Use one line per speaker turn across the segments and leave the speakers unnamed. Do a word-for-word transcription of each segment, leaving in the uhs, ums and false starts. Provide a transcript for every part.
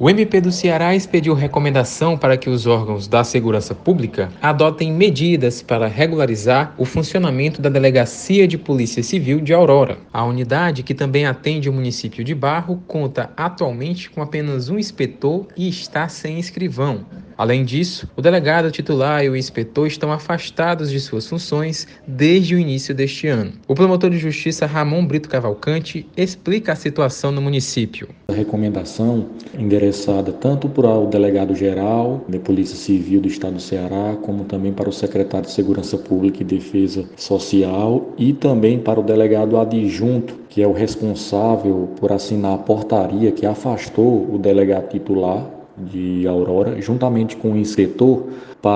O M P do Ceará expediu recomendação para que os órgãos da segurança pública adotem medidas para regularizar o funcionamento da Delegacia de Polícia Civil de Aurora. A unidade, que também atende o município de Barro, conta atualmente com apenas um inspetor e está sem escrivão. Além disso, o delegado titular e o inspetor estão afastados de suas funções desde o início deste ano. O promotor de justiça Ramon Brito Cavalcante explica a situação no município.
A recomendação endereçada tanto para o delegado-geral da Polícia Civil do Estado do Ceará, como também para o secretário de Segurança Pública e Defesa Social e também para o delegado adjunto, que é o responsável por assinar a portaria que afastou o delegado titular de Aurora, juntamente com o inspetor,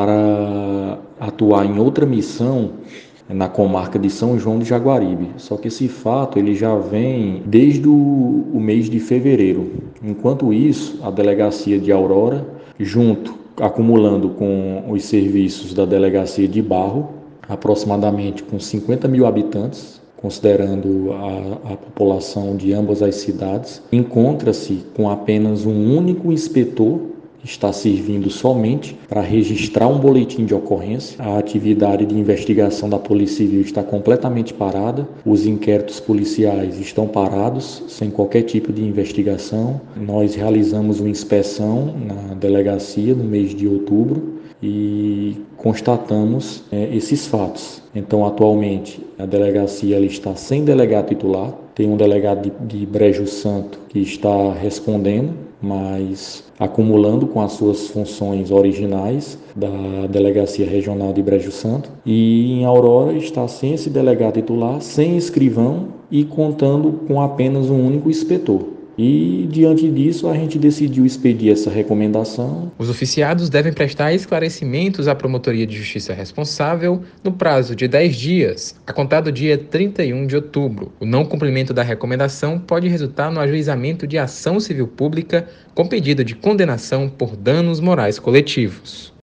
para atuar em outra missão na comarca de São João de Jaguaribe. Só que esse fato ele já vem desde o, o mês de fevereiro. Enquanto isso, a delegacia de Aurora, junto, acumulando com os serviços da delegacia de Barro, aproximadamente com cinquenta mil habitantes, considerando a, a população de ambas as cidades, encontra-se com apenas um único inspetor que está servindo somente para registrar um boletim de ocorrência. A atividade de investigação da Polícia Civil está completamente parada, os inquéritos policiais estão parados, sem qualquer tipo de investigação. Nós realizamos uma inspeção na delegacia no mês de outubro e constatamos é, esses fatos. Então, atualmente, a delegacia ela está sem delegado titular, tem um delegado de, de Brejo Santo que está respondendo, mas acumulando com as suas funções originais da Delegacia Regional de Brejo Santo. E em Aurora está sem esse delegado titular, sem escrivão e contando com apenas um único inspetor. E, diante disso, a gente decidiu expedir essa recomendação.
Os oficiados devem prestar esclarecimentos à promotoria de justiça responsável no prazo de dez dias, a contar do dia trinta e um de outubro. O não cumprimento da recomendação pode resultar no ajuizamento de ação civil pública com pedido de condenação por danos morais coletivos.